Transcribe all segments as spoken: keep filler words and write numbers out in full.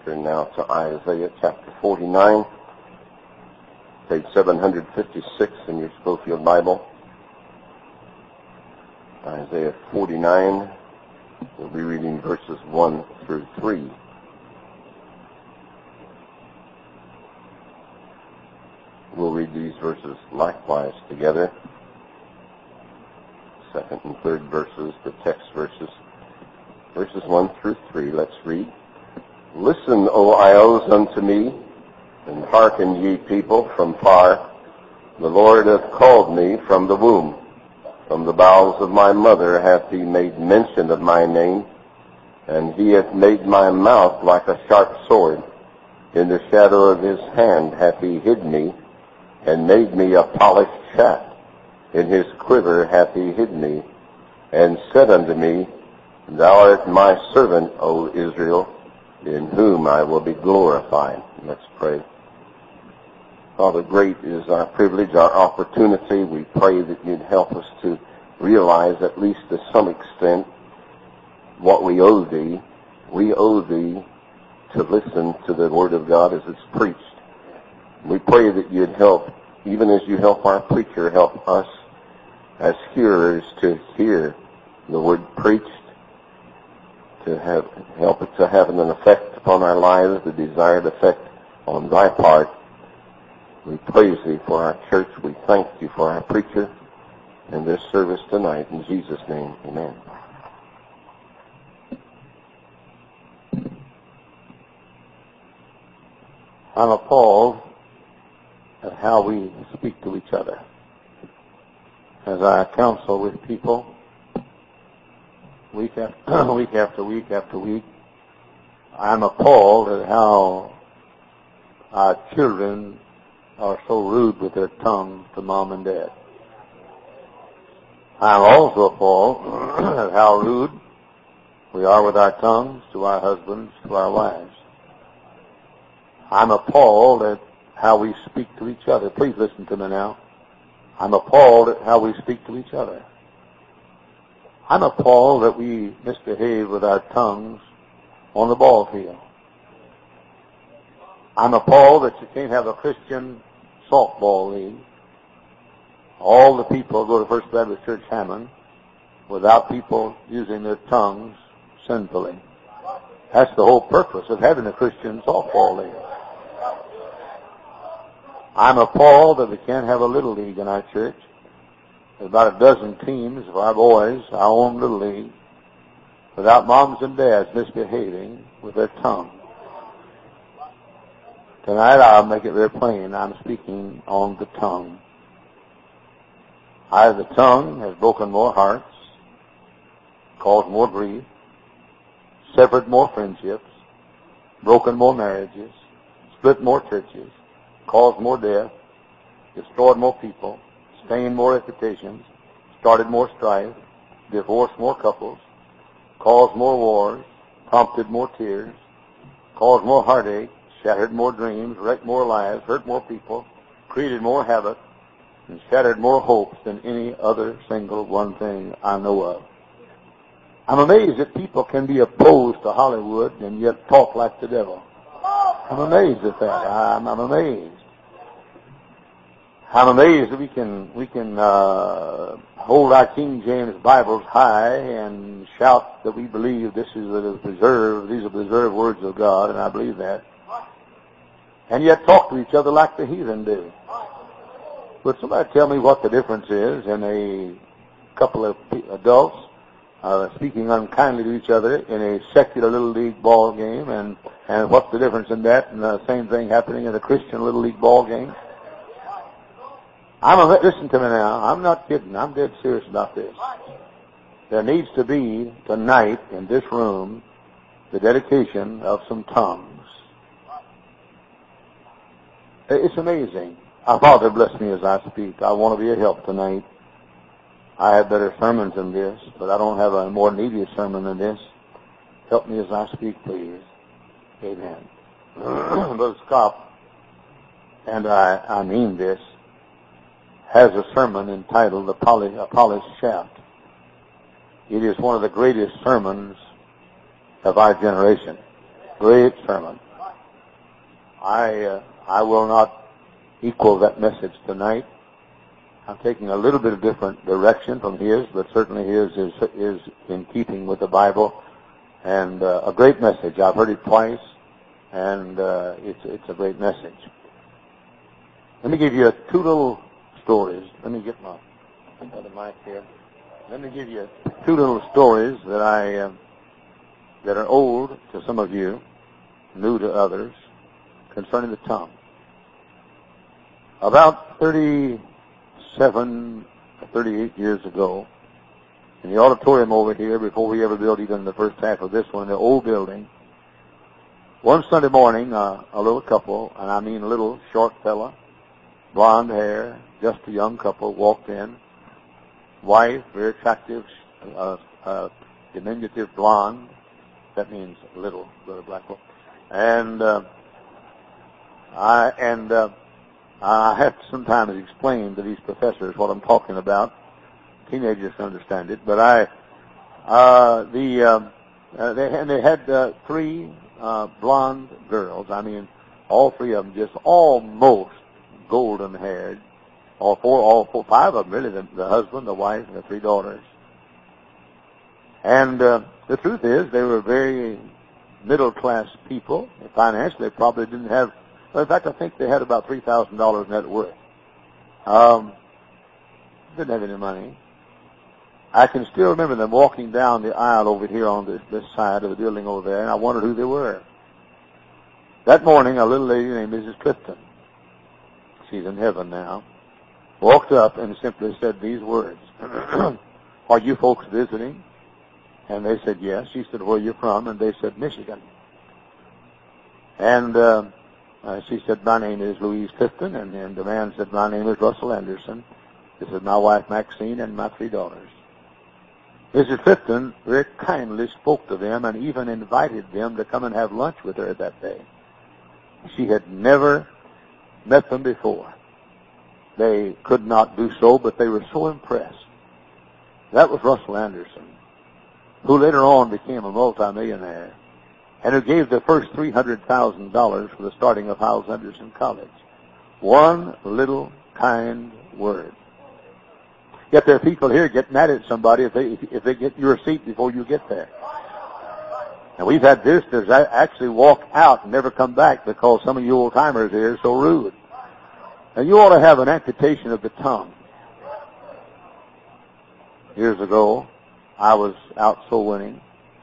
Turn now to Isaiah chapter forty-nine, page seven fifty-six in your Schofield Bible. Isaiah forty-nine, we'll be reading verses one through three. We'll read these verses likewise together. Second and third verses, the text verses. Verses one through three, let's read. Listen, O isles, unto me, and hearken, ye people from far. The Lord hath called me from the womb. From the bowels of my mother hath he made mention of my name, and he hath made my mouth like a sharp sword. In the shadow of his hand hath he hid me, and made me a polished shaft. In his quiver hath he hid me, and said unto me, Thou art my servant, O Israel, in whom I will be glorified. Let's pray. Father, great is our privilege, our opportunity. We pray that you'd help us to realize, at least to some extent, what we owe thee. We owe thee to listen to the Word of God as it's preached. We pray that you'd help, even as you help our preacher, help us as hearers to hear the Word preached, to have help it to have an effect upon our lives, the desired effect on thy part. We praise thee for our church. We thank you for our preacher in this service tonight. In Jesus' name, amen. I'm appalled at how we speak to each other. As I counsel with people, week after week after week after week, I'm appalled at how our children are so rude with their tongues to mom and dad. I'm also appalled at how rude we are with our tongues to our husbands, to our wives. I'm appalled at how we speak to each other. Please listen to me now. I'm appalled at how we speak to each other. I'm appalled that we misbehave with our tongues on the ball field. I'm appalled that you can't have a Christian softball league. All the people go to First Baptist Church Hammond without people using their tongues sinfully. That's the whole purpose of having a Christian softball league. I'm appalled that we can't have a little league in our church. There's about a dozen teams of our boys, our own little league, without moms and dads misbehaving with their tongue. Tonight I'll make it very plain. I'm speaking on the tongue. I, the tongue, has broken more hearts, caused more grief, severed more friendships, broken more marriages, split more churches, caused more death, destroyed more people, stained more reputations, started more strife, divorced more couples, caused more wars, prompted more tears, caused more heartache, shattered more dreams, wrecked more lives, hurt more people, created more havoc, and shattered more hopes than any other single one thing I know of. I'm amazed that people can be opposed to Hollywood and yet talk like the devil. I'm amazed at that. I'm, I'm amazed. I'm amazed that we can we can uh, hold our King James Bibles high and shout that we believe this is the preserved, these are preserved words of God, and I believe that. And yet talk to each other like the heathen do. Would somebody tell me what the difference is in a couple of adults uh, speaking unkindly to each other in a secular little league ball game, and, and what's the difference in that and the same thing happening in a Christian little league ball game? I'm a, listen to me now. I'm not kidding. I'm dead serious about this. There needs to be tonight in this room the dedication of some tongues. It's amazing. Our Father bless me as I speak. I want to be a help tonight. I have better sermons than this, but I don't have a more needy sermon than this. Help me as I speak, please. Amen. Brother Scott, and I, I mean this, has a sermon entitled A Polished Shaft. It is one of the greatest sermons of our generation. Great sermon. I uh, I will not equal that message tonight. I'm taking a little bit of different direction from his, but certainly his is is in keeping with the Bible, and uh, a great message. I've heard it twice, and uh, it's it's a great message. Let me give you two little stories. Let me get my other mic here. Let me give you two little stories that I uh, that are old to some of you, new to others, concerning the tongue. About thirty-seven, thirty-eight years ago, in the auditorium over here, before we ever built even the first half of this one, the old building, one Sunday morning, uh, a little couple, and I mean a little short fella, blonde hair, just a young couple, walked in. Wife, very attractive, uh, uh, diminutive blonde. That means little, little black one. And uh, I and uh, I have to sometimes explain to these professors what I'm talking about. Teenagers can understand it, but I uh, the um, uh, they and they had uh, three uh, blonde girls. I mean, all three of them just almost golden haired. All four, all four, five of them really. The, the husband, the wife, and the three daughters. And uh, the truth is, they were very middle-class people. Financially, they probably didn't have. Well, in fact, I think they had about three thousand dollars net worth. Um, didn't have any money. I can still remember them walking down the aisle over here on this, this side of the building over there, and I wondered who they were. That morning, a little lady named Missus Clifton, she's in heaven now, walked up and simply said these words, "Are you folks visiting?" And they said, yes. She said, where are you from? And they said, Michigan. And uh, uh, she said, my name is Louise Clifton. And, and the man said, my name is Russell Anderson. This is my wife, Maxine, and my three daughters. Missus Clifton very kindly spoke to them and even invited them to come and have lunch with her that day. She had never met them before. They could not do so, but they were so impressed. That was Russell Anderson, who later on became a multimillionaire, and who gave the first three hundred thousand dollars for the starting of Hyles Anderson College. One little kind word. Yet there are people here get mad at somebody if they if they get your seat before you get there. And we've had visitors actually walk out and never come back because some of you old timers here are so rude. And you ought to have an amputation of the tongue. Years ago, I was out soul winning,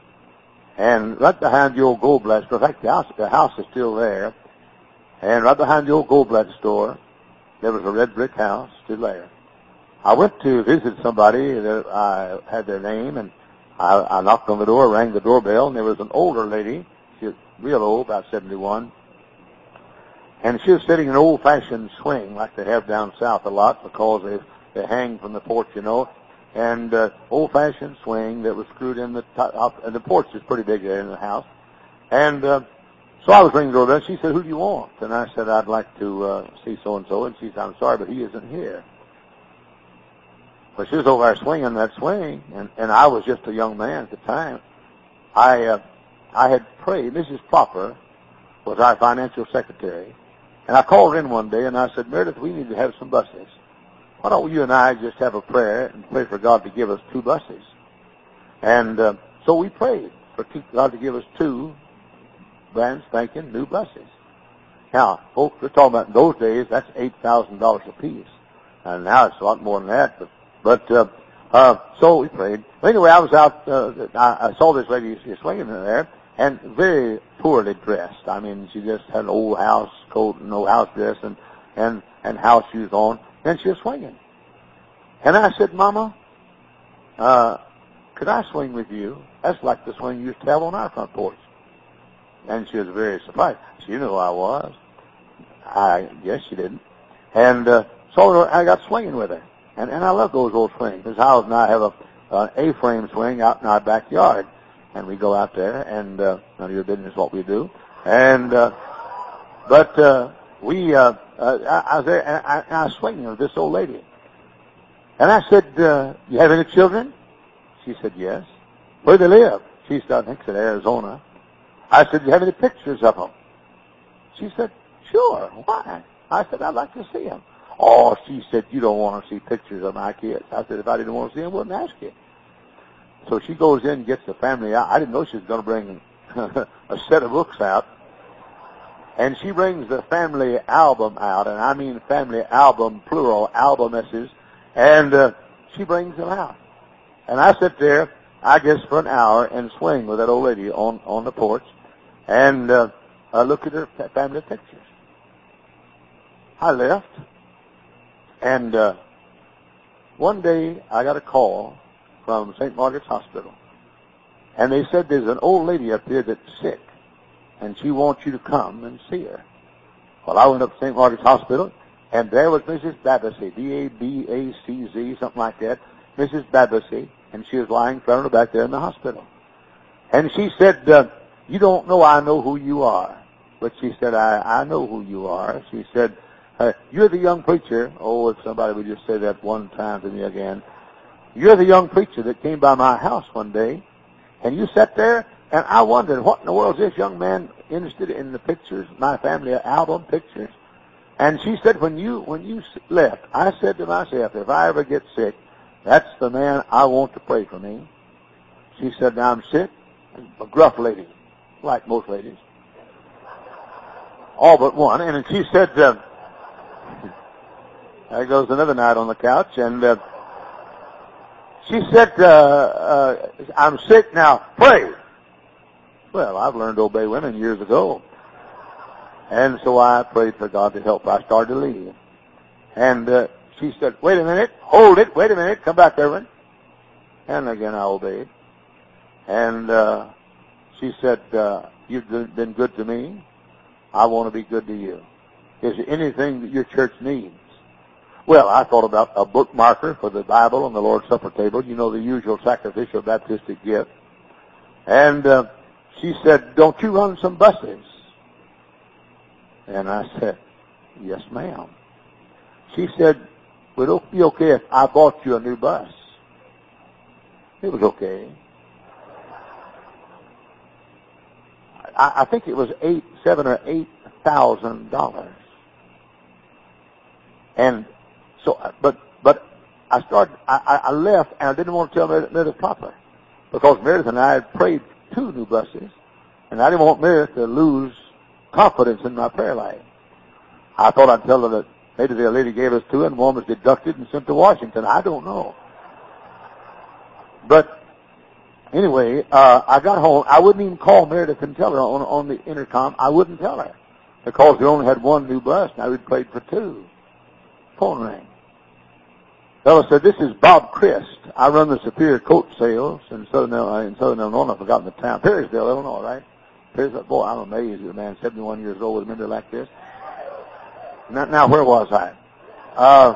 and right behind the old Goldblatt store, in fact, the house, the house is still there, and right behind the old Goldblatt store, there was a red brick house still there. I went to visit somebody that I had their name, and I, I knocked on the door, rang the doorbell, and there was an older lady. She was real old, about seventy-one, and she was sitting in an old-fashioned swing like they have down south a lot because they they hang from the porch, you know. And uh, old-fashioned swing that was screwed in the top, and the porch is pretty big there in the house. And uh, so I was ringing the doorbell. She said, "Who do you want?" And I said, "I'd like to uh, see so and so." And she said, "I'm sorry, but he isn't here." Well, she was over there swinging that swing, and, and I was just a young man at the time. I uh, I had prayed. Missus Plopper was our financial secretary, and I called her in one day and I said, "Meredith, we need to have some buses. Why don't you and I just have a prayer and pray for God to give us two buses?" And uh, so we prayed for two, God to give us two brand spanking new buses. Now, folks, we're talking about in those days, that's eight thousand dollars apiece. And now it's a lot more than that. But, but uh, uh, so we prayed. Anyway, I was out, uh, I, I saw this lady swinging in there, and very poorly dressed. I mean, she just had an old house coat and no house dress and, and, and house shoes on. And she was swinging. And I said, "Mama, uh, could I swing with you? That's like the swing you used to have on our front porch." And she was very surprised. She knew who I was. I guess she didn't. And uh, so I got swinging with her. And, and I love those old swings. Miz Howes and I have a an A-frame swing out in our backyard. And we go out there, and uh, none of your business what we do. And uh, But uh, we... Uh, Uh, I, I was there, and I, and I was swinging with this old lady. And I said, uh, "You have any children?" She said, "Yes." "Where do they live?" She said, "I think it's in Arizona." I said, "Do you have any pictures of them?" She said, sure, why? I said, I'd like to see them. Oh, she said, you don't want to see pictures of my kids. I said, if I didn't want to see them, I wouldn't ask you. So she goes in and gets the family out. I didn't know she was going to bring a set of books out. And she brings the family album out, and I mean family album, plural, albumesses, and uh, she brings them out. And I sit there, I guess, for an hour and swing with that old lady on, on the porch and uh, I look at her family pictures. I left, and uh, one day I got a call from Saint Margaret's Hospital, and they said there's an old lady up there that's sick, and she wants you to come and see her. Well, I went up to Saint Margaret's Hospital, and there was Missus Babbasey, B A B A C Z, something like that, Missus Babbasey, and she was lying flat on her back there in the hospital. And she said, uh, you don't know I know who you are. But she said, I, I know who you are. She said, uh, you're the young preacher. Oh, if somebody would just say that one time to me again. You're the young preacher that came by my house one day, and you sat there, and I wondered, what in the world is this young man interested in the pictures, my family album pictures? And she said, when you when you left, I said to myself, if I ever get sick, that's the man I want to pray for me. She said, now I'm sick. A gruff lady, like most ladies. All but one. And she said, uh, there goes another night on the couch, and uh, she said, uh, uh, I'm sick now, pray. Well, I've learned to obey women years ago. And so I prayed for God to help. I started to leave. And uh, she said, wait a minute, hold it, wait a minute, come back, Reverend. And again I obeyed. And uh, she said, uh, you've been good to me. I want to be good to you. Is there anything that your church needs? Well, I thought about a bookmarker for the Bible on the Lord's Supper table, you know, the usual sacrificial baptistic gift. And uh, she said, don't you run some buses? And I said, yes, ma'am. She said, would it be okay if I bought you a new bus? It was okay. I, I think it was eight, seven or eight thousand dollars. And so, but but I started. I, I left, and I didn't want to tell Meredith, Meredith proper, because Meredith and I had prayed two new buses, and I didn't want Meredith to lose confidence in my prayer life. I thought I'd tell her that maybe the lady gave us two, and one was deducted and sent to Washington. I don't know. But anyway, uh, I got home. I wouldn't even call Meredith and tell her on, on the intercom. I wouldn't tell her, because we only had one new bus. Now we'd prayed for two. Phone rang. Fellow said, this is Bob Christ. I run the Superior Coat Sales in Southern, uh, in Southern Illinois. I've forgotten the town. Perrysville, Illinois, right? Perrysville. Boy, I'm amazed at a man seventy-one years old with a memory like this. Now, now where was I? Uh,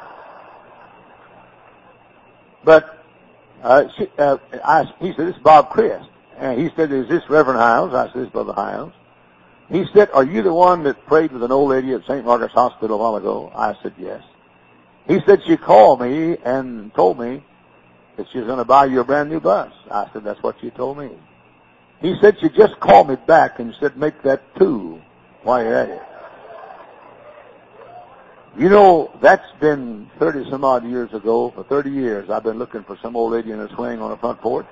but uh, she, uh, I, he said, this is Bob Christ. And he said, is this Reverend Hiles? I said, this is Brother Hiles. He said, are you the one that prayed with an old lady at Saint Margaret's Hospital a while ago? I said, yes. He said, she called me and told me that she was going to buy you a brand new bus. I said, that's what she told me. He said, she just called me back and said, make that two while you're at it. You know, that's been thirty some odd years ago. For thirty years, I've been looking for some old lady in a swing on a front porch.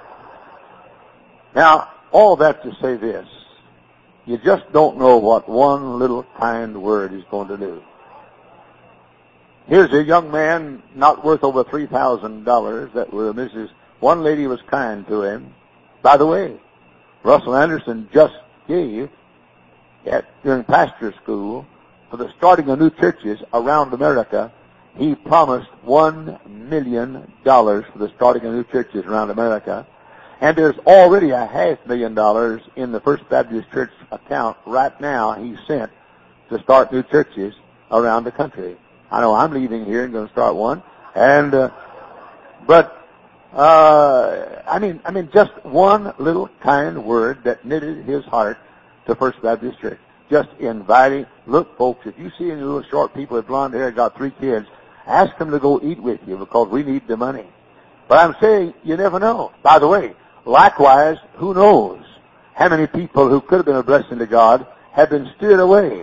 Now, all that to say this. You just don't know what one little kind word is going to do. Here's a young man not worth over three thousand dollars that was Missus One lady was kind to him. By the way, Russell Anderson just gave at during pastor school for the starting of new churches around America. He promised one million dollars for the starting of new churches around America. And there's already a half million dollars in the First Baptist Church account right now he sent to start new churches around the country. I know I'm leaving here and going to start one. And, uh, but, uh, I mean, I mean, just one little kind word that knitted his heart to First Baptist Church. Just inviting, look folks, if you see any little short people with blonde hair, got three kids, ask them to go eat with you because we need the money. But I'm saying, you never know. By the way, likewise, who knows how many people who could have been a blessing to God have been steered away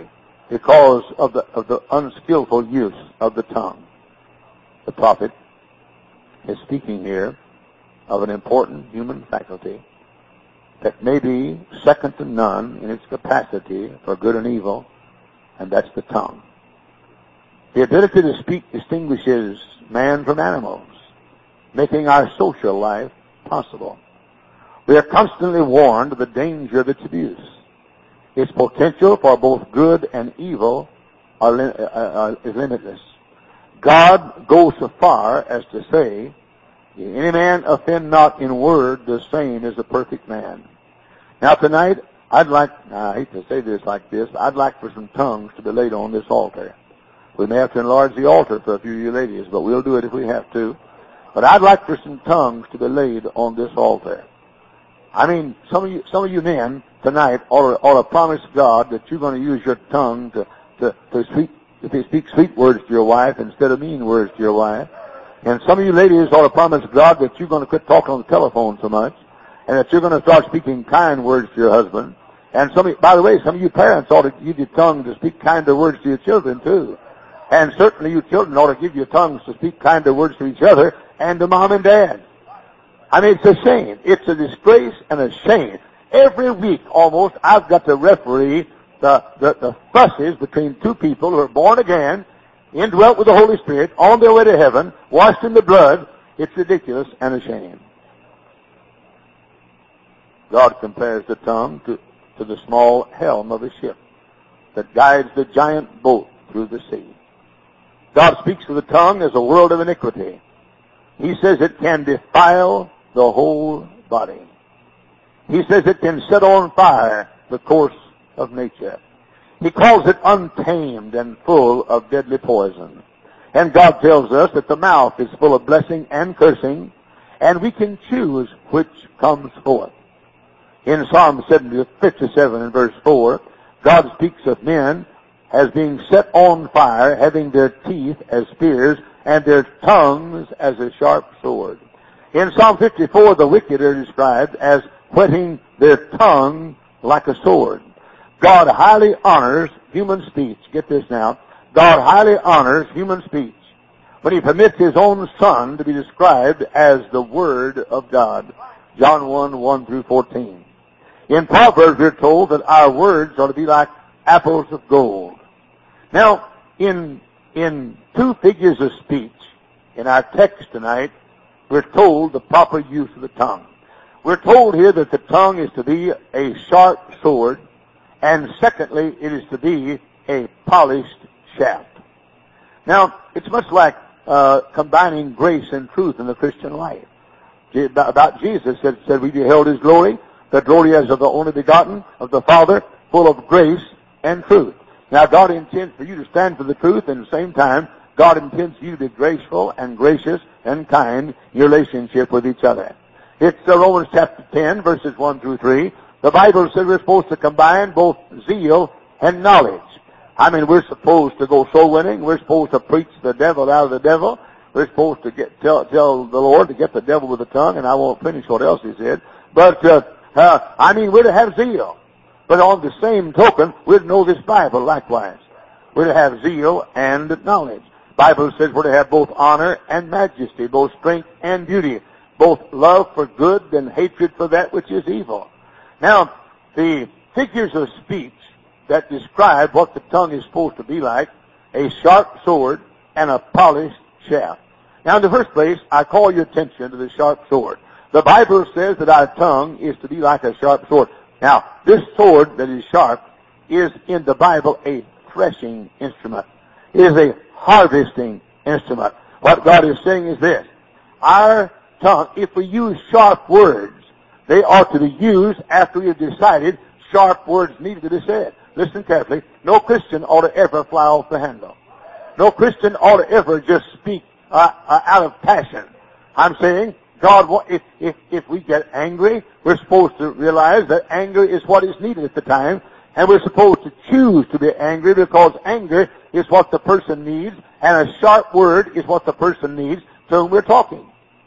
because of the, of the unskillful use of the tongue. The prophet is speaking here of an important human faculty that may be second to none in its capacity for good and evil, and that's the tongue. The ability to speak distinguishes man from animals, making our social life possible. We are constantly warned of the danger of its abuse. Its potential for both good and evil are, li- uh, uh, is limitless. God goes so far as to say, "If any man offend not in word, the same is a perfect man." Now tonight, I'd like, I hate to say this like this, I'd like for some tongues to be laid on this altar. We may have to enlarge the altar for a few of you ladies, but we'll do it if we have to. But I'd like for some tongues to be laid on this altar. I mean, some of you, some of you men tonight ought to, ought to promise God that you're going to use your tongue to, to, to speak, to speak sweet words to your wife instead of mean words to your wife. And some of you ladies ought to promise God that you're going to quit talking on the telephone so much, and that you're going to start speaking kind words to your husband. And some of you, by the way, some of you parents ought to give your tongue to speak kinder words to your children too. And certainly you children ought to give your tongues to speak kinder words to each other and to mom and dad. I mean, it's a shame. It's a disgrace and a shame. Every week almost I've got to referee the, the, the fusses between two people who are born again, indwelt with the Holy Spirit, on their way to heaven, washed in the blood. It's ridiculous and a shame. God compares the tongue to, to the small helm of a ship that guides the giant boat through the sea. God speaks of the tongue as a world of iniquity. He says it can defile the whole body. He says it can set on fire the course of nature. He calls it untamed and full of deadly poison. And God tells us that the mouth is full of blessing and cursing, and we can choose which comes forth. In Psalm fifty-seven and verse four, God speaks of men as being set on fire, having their teeth as spears, and their tongues as a sharp sword. In Psalm fifty-four, the wicked are described as whetting their tongue like a sword. God highly honors human speech. Get this now. God highly honors human speech when He permits His own Son to be described as the Word of God. John one, one through fourteen. In Proverbs, we're told that our words are to be like apples of gold. Now, in, in two figures of speech, in our text tonight, we're told the proper use of the tongue. We're told here that the tongue is to be a sharp sword, and secondly, it is to be a polished shaft. Now, it's much like uh, combining grace and truth in the Christian life. About Jesus, it said, we beheld His glory, the glory as of the only begotten of the Father, full of grace and truth. Now, God intends for you to stand for the truth, and at the same time, God intends for you to be graceful and gracious and kind in your relationship with each other. It's uh, Romans chapter ten, verses one through three. The Bible says we're supposed to combine both zeal and knowledge. I mean, we're supposed to go soul winning. We're supposed to preach the devil out of the devil. We're supposed to get tell, tell the Lord to get the devil with the tongue, and I won't finish what else He said. But, uh, uh, I mean, we're to have zeal. But on the same token, we're to know this Bible likewise. We're to have zeal and knowledge. The Bible says we're to have both honor and majesty, both strength and beauty, both love for good and hatred for that which is evil. Now, the figures of speech that describe what the tongue is supposed to be like, a sharp sword and a polished shaft. Now, in the first place, I call your attention to the sharp sword. The Bible says that our tongue is to be like a sharp sword. Now, this sword that is sharp is in the Bible a threshing instrument. It is a harvesting instrument. What God is saying is this. Our tongue, if we use sharp words, they ought to be used after we have decided sharp words needed to be said. Listen carefully. No Christian ought to ever fly off the handle. No Christian ought to ever just speak uh, uh, out of passion. I'm saying, God, if, if, if we get angry, we're supposed to realize that anger is what is needed at the time, and we're supposed to choose to be angry because anger is what the person needs, and a sharp word is what the person needs to whom we're talking.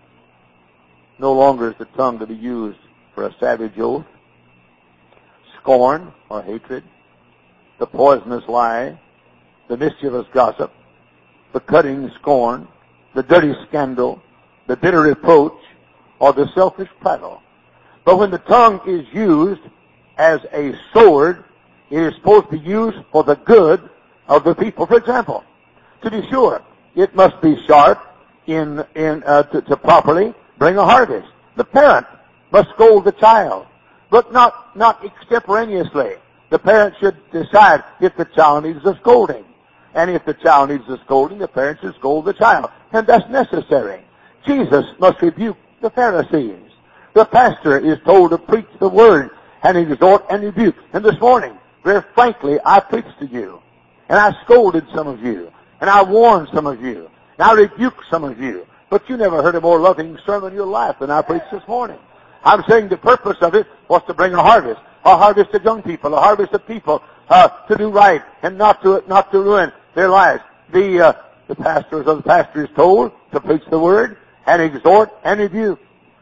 No longer is the tongue to be used for a savage oath, scorn, or hatred. the poisonous lie, the mischievous gossip, the cutting scorn, the dirty scandal, the bitter reproach, or the selfish prattle. But when the tongue is used as a sword, it is supposed to be used for the good of the people. For example, to be sure, it must be sharp in in uh, to, to properly bring a harvest. The parent must scold the child, but not not extemporaneously. The parent should decide if the child needs a scolding. And if the child needs a scolding, the parent should scold the child. And that's necessary. Jesus must rebuke the Pharisees. The pastor is told to preach the word and exhort and rebuke. And this morning, very frankly, I preached to you. And I scolded some of you. And I warned some of you. And I rebuked some of you. But you never heard a more loving sermon in your life than I preached this morning. I'm saying the purpose of it was to bring a harvest. A harvest of young people. A harvest of people uh, to do right and not to not to ruin their lives. The uh, the pastors of the pastor is told to preach the word and exhort and rebuke.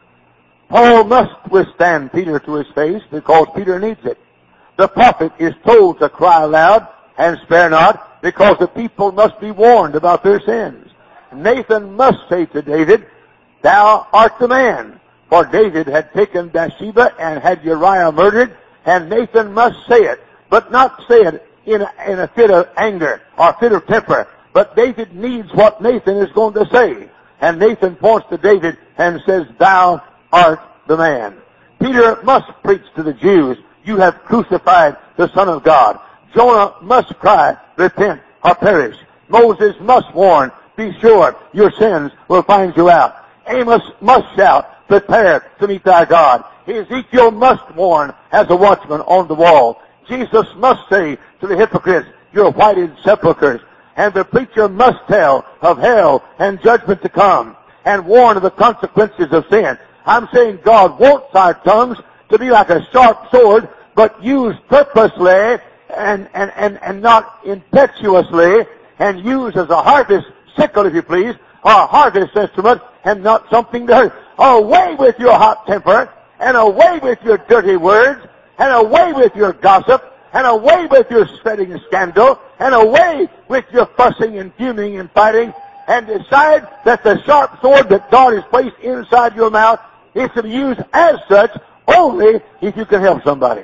Paul must withstand Peter to his face because Peter needs it. The prophet is told to cry aloud and spare not because the people must be warned about their sins. Nathan must say to David, "Thou art the man." For David had taken Bathsheba and had Uriah murdered, and Nathan must say it, but not say it in a, in a fit of anger or fit of temper. But David needs what Nathan is going to say. And Nathan points to David and says, "Thou art the man." Peter must preach to the Jews, "You have crucified the Son of God." Jonah must cry, "Repent or perish." Moses must warn, "Be sure your sins will find you out." Amos must shout, "Prepare to meet thy God." Ezekiel must warn as a watchman on the wall. Jesus must say to the hypocrites, "You're whited sepulchres." And the preacher must tell of hell and judgment to come and warn of the consequences of sin. I'm saying God wants our tongues to be like a sharp sword, but used purposely and, and, and, and not impetuously, and used as a harvest sickle, if you please, or a harvest instrument, and not something to hurt. Away with your hot temper, and away with your dirty words, and away with your gossip, and away with your spreading of scandal, and away with your fussing and fuming and fighting, and decide that the sharp sword that God has placed inside your mouth is to be used as such only if you can help somebody.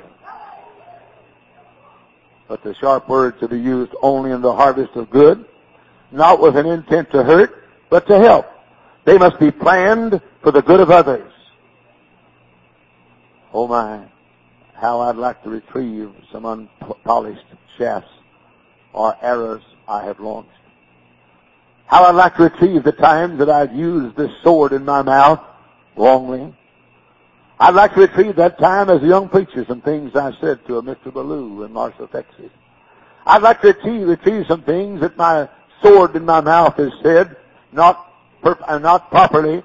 But the sharp words to be used only in the harvest of good, not with an intent to hurt, but to help. They must be planned for the good of others. Oh my, how I'd like to retrieve some unpolished shafts or arrows I have launched. How I'd like to retrieve the times that I've used this sword in my mouth wrongly. I'd like to retrieve that time as a young preacher, some things I said to a Mister Ballou in Marshall, Texas. I'd like to retrieve, retrieve some things that my sword in my mouth has said, not uh, not properly,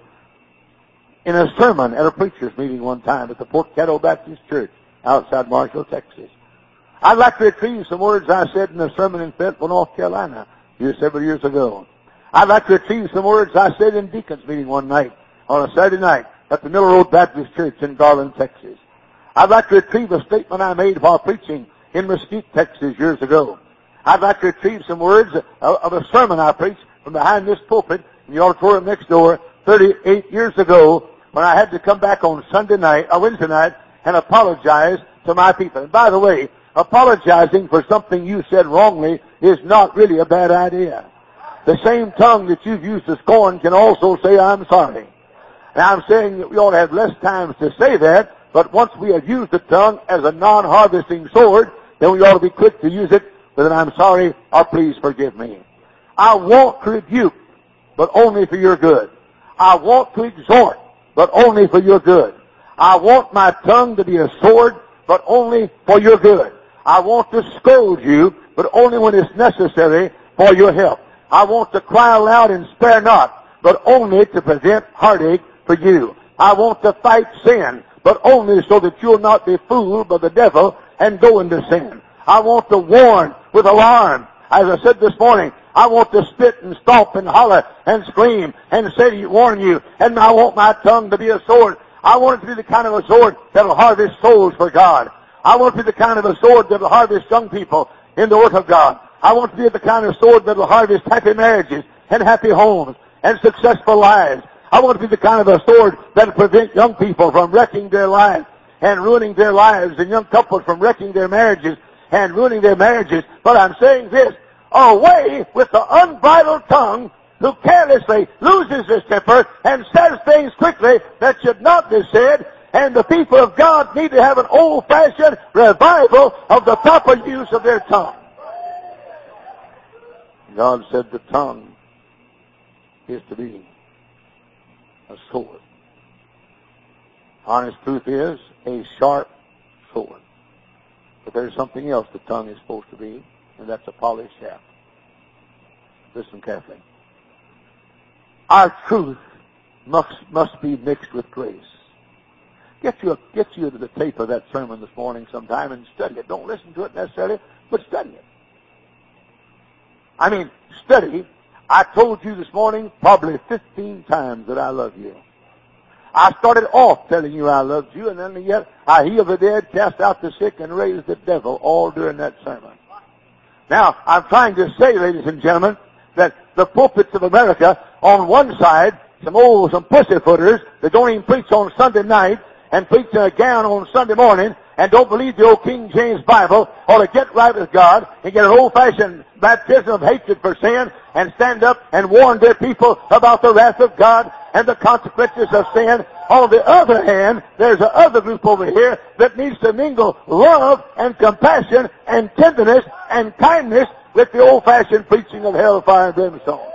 in a sermon at a preacher's meeting one time at the Port Caddo Baptist Church outside Marshall, Texas. I'd like to retrieve some words I said in a sermon in Fayetteville, North Carolina, years, several years ago. I'd like to retrieve some words I said in deacon's meeting one night, on a Saturday night, at the Miller Road Baptist Church in Garland, Texas. I'd like to retrieve a statement I made while preaching in Mesquite, Texas, years ago. I'd like to retrieve some words of a sermon I preached from behind this pulpit in the auditorium next door thirty-eight years ago when I had to come back on Sunday night, or Wednesday night, and apologize to my people. And by the way, apologizing for something you said wrongly is not really a bad idea. The same tongue that you've used to scorn can also say, "I'm sorry." Now, I'm saying that we ought to have less times to say that, but once we have used the tongue as a non-harvesting sword, then we ought to be quick to use it with an "I'm sorry" or "Please forgive me." I want to rebuke, but only for your good. I want to exhort, but only for your good. I want my tongue to be a sword, but only for your good. I want to scold you, but only when it's necessary for your help. I want to cry aloud and spare not, but only to prevent heartache for you. I want to fight sin, but only so that you'll not be fooled by the devil and go into sin. I want to warn with alarm. As I said this morning, I want to spit and stomp and holler and scream and say to you, warn you, and I want my tongue to be a sword. I want it to be the kind of a sword that'll harvest souls for God. I want it to be the kind of a sword that'll harvest young people in the Word of God. I want to be the kind of sword that will harvest happy marriages and happy homes and successful lives. I want to be the kind of a sword that will prevent young people from wrecking their lives and ruining their lives, and young couples from wrecking their marriages and ruining their marriages. But I'm saying this, away with the unbridled tongue who carelessly loses his temper and says things quickly that should not be said. And the people of God need to have an old-fashioned revival of the proper use of their tongue. God said the tongue is to be a sword. Honest truth is a sharp sword. But there's something else the tongue is supposed to be, and that's a polished shaft. Listen carefully. Our truth must must be mixed with grace. Get you a, get you to the tape of that sermon this morning sometime and study it. Don't listen to it necessarily, but study it. I mean, study. I told you this morning probably fifteen times that I love you. I started off telling you I loved you, and then yet I healed the dead, cast out the sick, and raised the devil all during that sermon. Now, I'm trying to say, ladies and gentlemen, that the pulpits of America, on one side, some old, some pussyfooters that don't even preach on Sunday night and preach in a gown on Sunday morning and don't believe the old King James Bible, ought to get right with God and get an old-fashioned baptism of hatred for sin and stand up and warn their people about the wrath of God and the consequences of sin. On the other hand, there's a other group over here that needs to mingle love and compassion and tenderness and kindness with the old-fashioned preaching of hellfire and brimstone.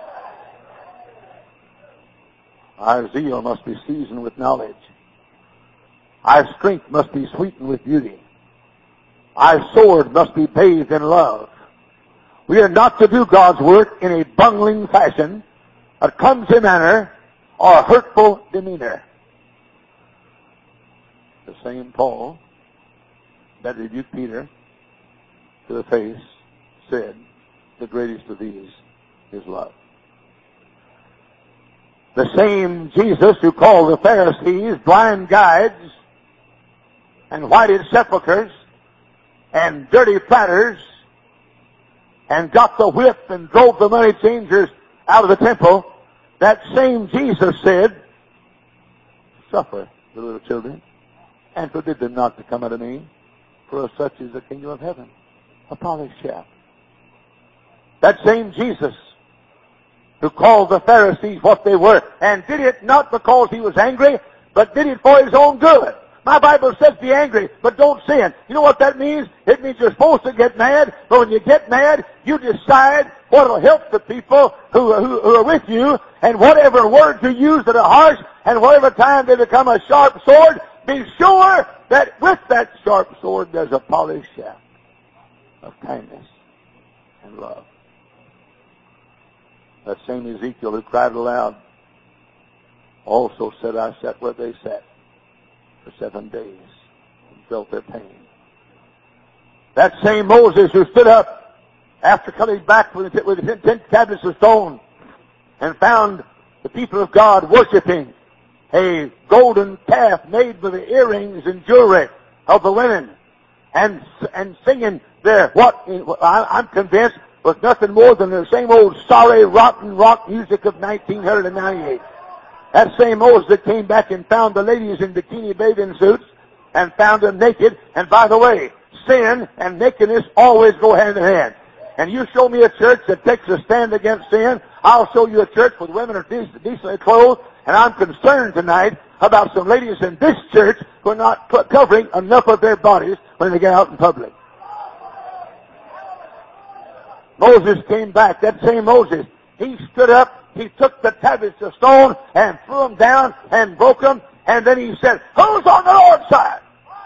Our zeal must be seasoned with knowledge. Our strength must be sweetened with beauty. Our sword must be bathed in love. We are not to do God's work in a bungling fashion, a clumsy manner, or a hurtful demeanor. The same Paul that rebuked Peter to the face said, the greatest of these is love. The same Jesus who called the Pharisees blind guides and whited sepulchres and dirty platters and got the whip and drove the money changers out of the temple, that same Jesus said, suffer the little children and forbid them not to come unto me, for of such is the kingdom of heaven. A polished shaft. That same Jesus who called the Pharisees what they were, and did it not because he was angry, but did it for his own good. My Bible says be angry, but don't sin. You know what that means? It means you're supposed to get mad, but when you get mad, you decide what will help the people who, who, who are with you, and whatever words you use that are harsh, and whatever time they become a sharp sword, be sure that with that sharp sword there's a polished shaft of kindness and love. That same Ezekiel who cried aloud also said, I sat where they sat for seven days and felt their pain. That same Moses who stood up after coming back with the, with the ten tablets of stone and found the people of God worshiping a golden calf made with the earrings and jewelry of the women and and singing their, what I'm convinced was nothing more than the same old sorry, rotten rock music of nineteen ninety-eight. That same Moses that came back and found the ladies in bikini bathing suits and found them naked. And by the way, sin and nakedness always go hand in hand. And you show me a church that takes a stand against sin, I'll show you a church with women who are decently clothed. And I'm concerned tonight about some ladies in this church who are not covering enough of their bodies when they get out in public. Moses came back, that same Moses. He stood up, he took the tablets of stone and threw them down and broke them, and then he said, who's on the Lord's side?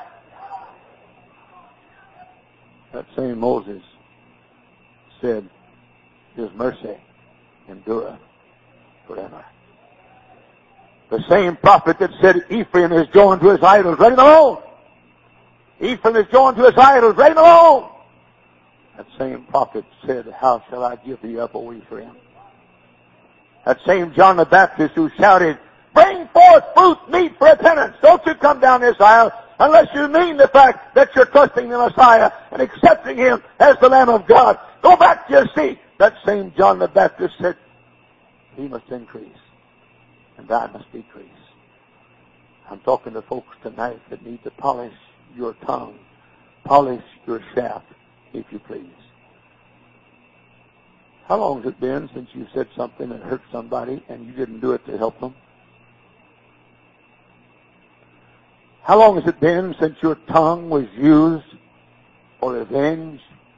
That same Moses said, his mercy endureth forever. The same prophet that said, Ephraim is joined to his idols, let him alone. Ephraim is joined to his idols, let him alone. That same prophet said, how shall I give thee up, O Ephraim? That same John the Baptist who shouted, bring forth fruit meet for repentance. Don't you come down this aisle unless you mean the fact that you're trusting the Messiah and accepting Him as the Lamb of God. Go back to your seat. That same John the Baptist said, He must increase, and I must decrease. I'm talking to folks tonight that need to polish your tongue, polish your shaft, if you please. How long has it been since you said something that hurt somebody and you didn't do it to help them? How long has it been since your tongue was used for revenge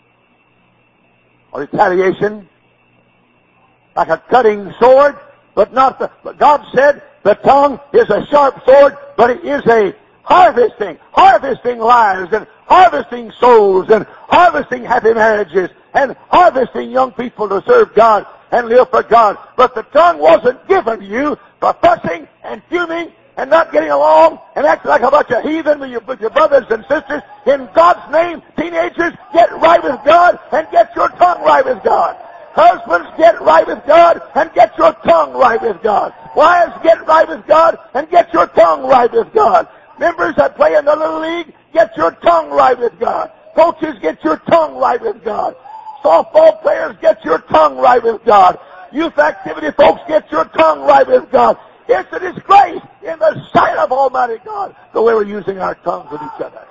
or retaliation? Like a cutting sword, but not the, but God said the tongue is a sharp sword, but it is a harvesting, harvesting lives and harvesting souls and harvesting happy marriages and harvesting young people to serve God and live for God. But the tongue wasn't given to you for fussing and fuming and not getting along and acting like a bunch of heathen with your, with your brothers and sisters. In God's name, teenagers, get right with God and get your tongue right with God. Husbands, get right with God and get your tongue right with God. Wives, get right with God and get your tongue right with God. Members that play in the little league, get your tongue right with God. Coaches, get your tongue right with God. Softball players, get your tongue right with God. Youth activity folks, get your tongue right with God. It's a disgrace in the sight of Almighty God the way we're using our tongues with each other.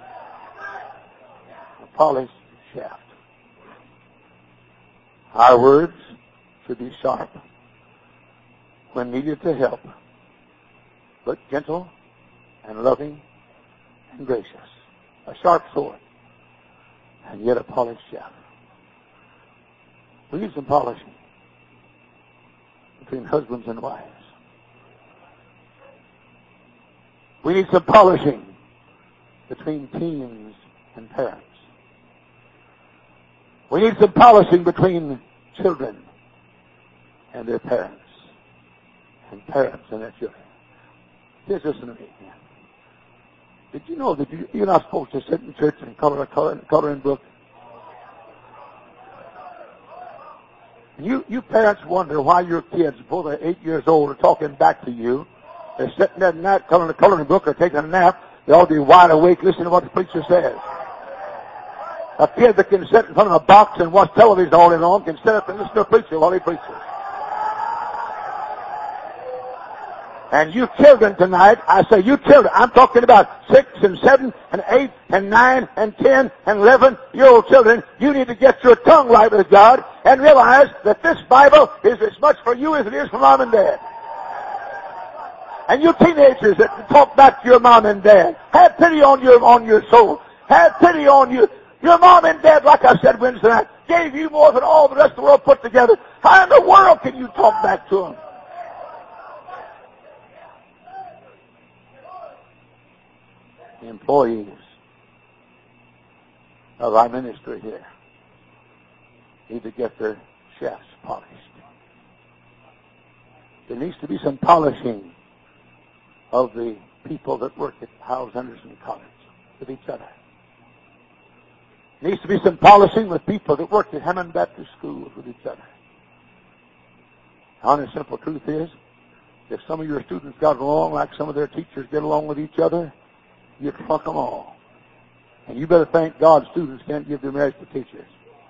A polished shaft. Our words should be sharp when needed to help, but gentle and loving and gracious. A sharp sword and yet a polished shaft. We need some polishing between husbands and wives. We need some polishing between teens and parents. We need some polishing between children and their parents, and parents and their children. Just listen to me. Did you know that you, you're not supposed to sit in church and color a color, coloring book? You, you parents wonder why your kids, before they're eight years old, are talking back to you. They're sitting there at night coloring a coloring book or taking a nap. They ought to be wide awake listening to what the preacher says. A kid that can sit in front of a box and watch television all day long can sit up and listen to a preacher while he preaches. And you children tonight, I say you children, I'm talking about six and seven and eight and nine and ten and eleven year old children, you need to get your tongue right with God and realize that this Bible is as much for you as it is for mom and dad. And you teenagers that talk back to your mom and dad, have pity on your on your soul. Have pity on you. Your mom and dad, like I said Wednesday night, gave you more than all the rest of the world put together. How in the world can you talk back to them? The employees of our ministry here need to get their shafts polished. There needs to be some polishing of the people that work at Howells Henderson College with each other. There needs to be some polishing with people that work at Hammond Baptist schools with each other. The honest, simple truth is, if some of your students got along like some of their teachers get along with each other, you'd fuck them all. And you better thank God students can't give their marriage to teachers.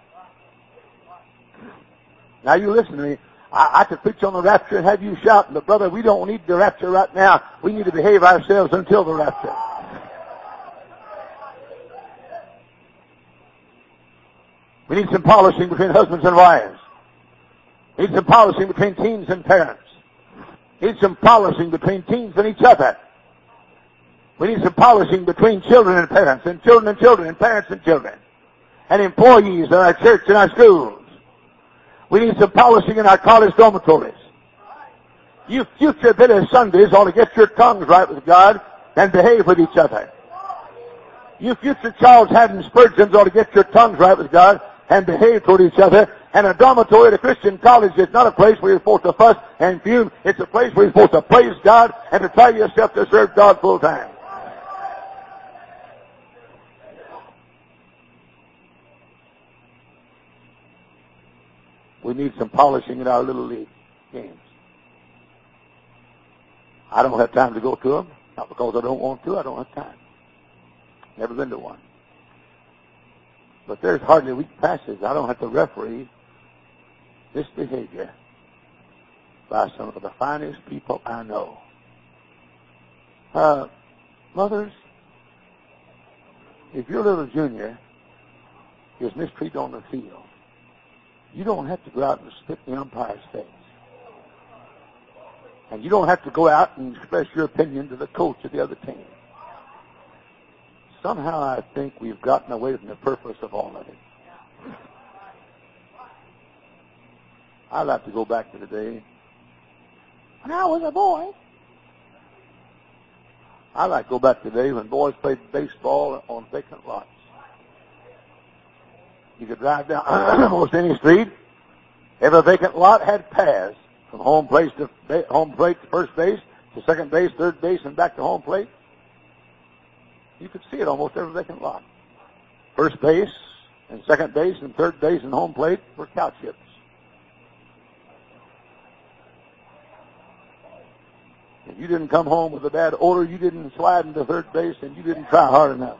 Now you listen to me. I, I could preach on the rapture and have you shouting, but brother, we don't need the rapture right now. We need to behave ourselves until the rapture. We need some polishing between husbands and wives. We need some polishing between teens and parents. We need some polishing between teens and each other. We need some polishing between children and parents, and children and children, and parents and children, and employees in our church and our schools. We need some polishing in our college dormitories. You future bitter Sundays ought to get your tongues right with God and behave with each other. You future Charles Haddon Spurgeons ought to get your tongues right with God and behave toward each other. And a dormitory at a Christian college is not a place where you're supposed to fuss and fume. It's a place where you're supposed to praise God and to try yourself to serve God full time. We need some polishing in our little league games. I don't have time to go to them. Not because I don't want to, I don't have time. Never been to one. But there's hardly a week passes I don't have to referee misbehavior by some of the finest people I know. Uh, mothers, if your little junior is mistreated on the field, you don't have to go out and spit in the umpire's face. And you don't have to go out and express your opinion to the coach of the other team. Somehow I think we've gotten away from the purpose of all of it. I'd like to go back to the day when I was a boy. I'd like to go back to the day when boys played baseball on vacant lots. You could drive down almost any street. Every vacant lot had paths from home plate to home plate to first base to second base, third base, and back to home plate. You could see it almost every vacant lot. First base and second base and third base and home plate were couch hips. If you didn't come home with a bad odor, you didn't slide into third base, and you didn't try hard enough.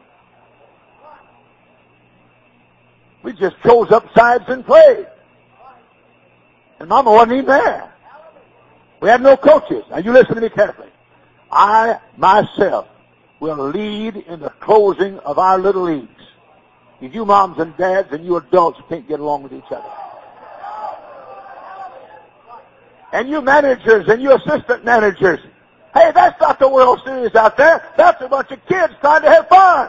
We just chose up sides and played. And Mama wasn't even there. We had no coaches. Now you listen to me carefully. I, myself, will lead in the closing of our little leagues. If you moms and dads and you adults can't get along with each other. And you managers and you assistant managers, hey, that's not the World Series out there. That's a bunch of kids trying to have fun.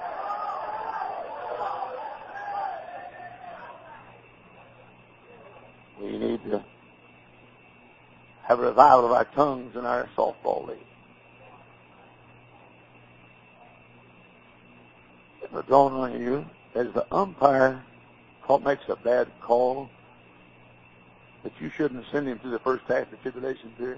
We need to have a revival of our tongues in our softball league. If it dawned on you, as the umpire makes a bad call, that you shouldn't send him through the first half of the tribulation period?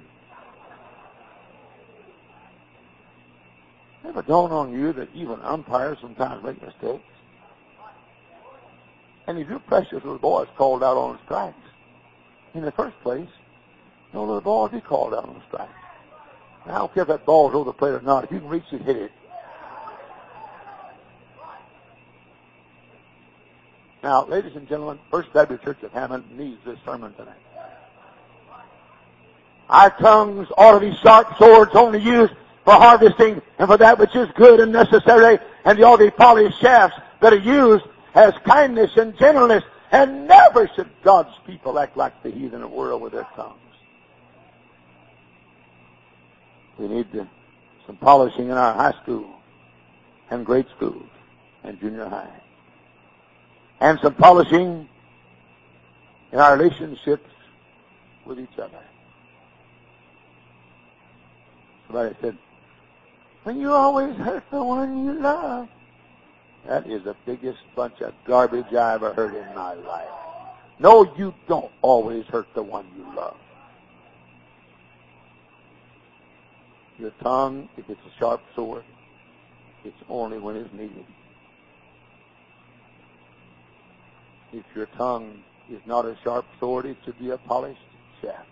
Ever dawned on you that even umpires sometimes make mistakes? And if your precious little boy is called out on strikes, in the first place, no little ball will be called out on strikes. Now, I don't care if that ball's over the plate or not. If you can reach it, hit it. Now, ladies and gentlemen, First Baptist Church of Hammond needs this sermon tonight. Our tongues ought to be sharp swords only used for harvesting and for that which is good and necessary, and the ought to be polished shafts that are used as kindness and gentleness, and never should God's people act like the heathen of the world with their tongues. We need to, some polishing in our high school and grade schools and junior high. And some polishing in our relationships with each other. Somebody said, when you always hurt the one you love. That is the biggest bunch of garbage I ever heard in my life. No, you don't always hurt the one you love. Your tongue, if it's a sharp sword, it's only when it's needed. If your tongue is not a sharp sword, it should be a polished shaft.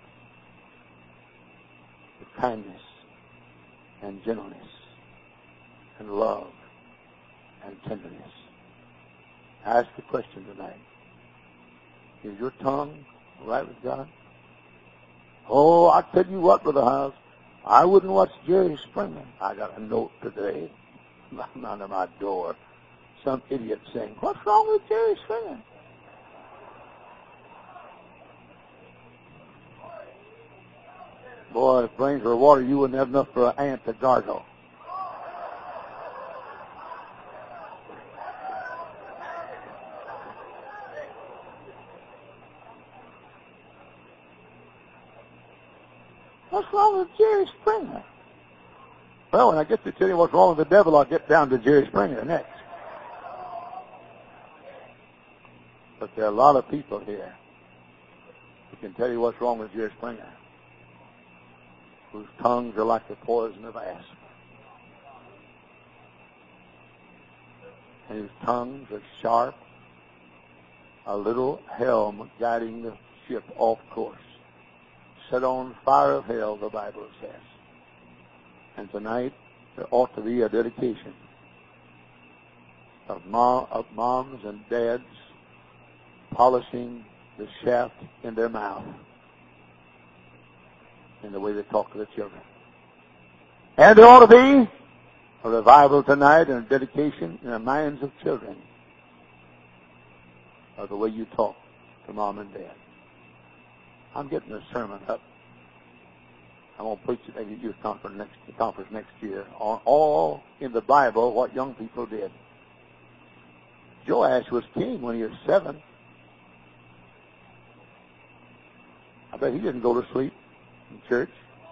With kindness and gentleness and love and tenderness. I ask the question tonight. Is your tongue right with God? Oh, I tell you what, Brother House, I wouldn't watch Jerry Springer. I got a note today under my door. Some idiot saying, what's wrong with Jerry Springer? Boy, if brains were water, you wouldn't have enough for an ant to gargle. What's wrong with Jerry Springer? Well, when I get to tell you what's wrong with the devil, I'll get down to Jerry Springer next. But there are a lot of people here who can tell you what's wrong with Jerry Springer, whose tongues are like the poison of asp, and whose tongues are sharp, a little helm guiding the ship off course, set on fire of hell, the Bible says. And tonight, there ought to be a dedication of, mom, of moms and dads polishing the shaft in their mouth in the way they talk to their children. And there ought to be a revival tonight and a dedication in the minds of children of the way you talk to mom and dad. I'm getting a sermon up. I'm going to preach it at the youth conference next, conference next year on all in the Bible what young people did. Joash was king when he was seven. I bet he didn't go to sleep in church.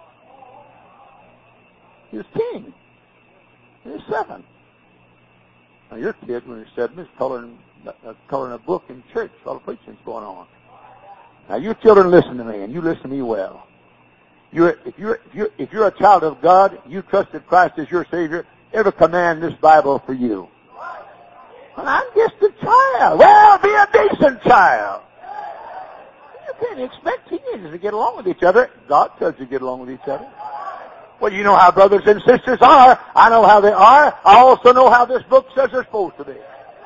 He was king. He was seven. Now your kid, when he's seven, is coloring, uh, coloring a book in church while the preaching's going on. Now you children, listen to me, and you listen to me well. You're, if you're if you're if you're a child of God, you trusted Christ as your Savior. Every command in this Bible for you. Well, I'm just a child. Well, be a decent child. You can't expect teenagers to get along with each other. God tells you to get along with each other. Well, you know how brothers and sisters are. I know how they are. I also know how this book says they're supposed to be.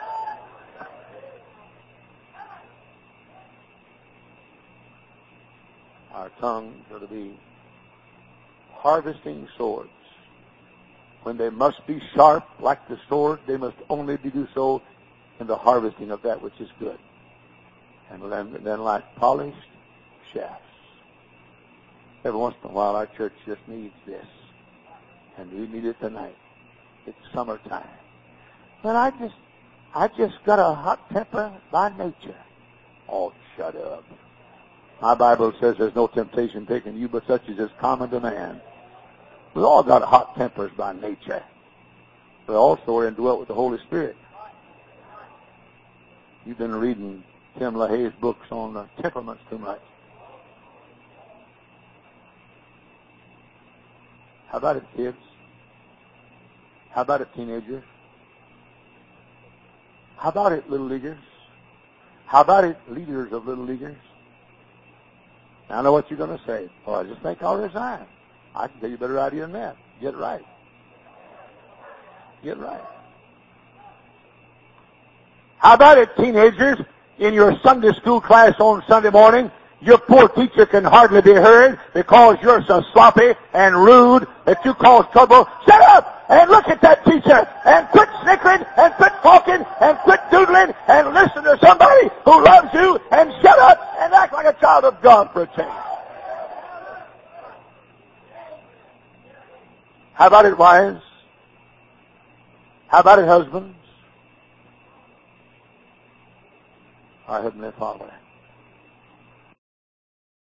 Our tongues are to be harvesting swords. When they must be sharp like the sword, they must only be do so in the harvesting of that which is good. And then, then like polished shafts. Every once in a while our church just needs this. And we need it tonight. It's summertime. But I just, I just got a hot temper by nature. Oh, shut up. My Bible says there's no temptation taken you but such as is common to man. We all got hot tempers by nature. But also are indwelt with the Holy Spirit. You've been reading Tim LaHaye's books on uh, temperaments too much. How about it, kids? How about it, teenagers? How about it, little leaguers? How about it, leaders of little leaguers? I know what you're going to say. Oh, I just think I'll resign. I can tell you a better idea than that. Get right. Get right. How about it, teenagers? In your Sunday school class on Sunday morning, your poor teacher can hardly be heard because you're so sloppy and rude that you cause trouble. Shut up and look at that teacher and quit snickering and quit talking and quit doodling and listen to somebody who loves you and shut up and act like a child of God for a change. How about it, wives? How about it, husbands? Our Heavenly Father,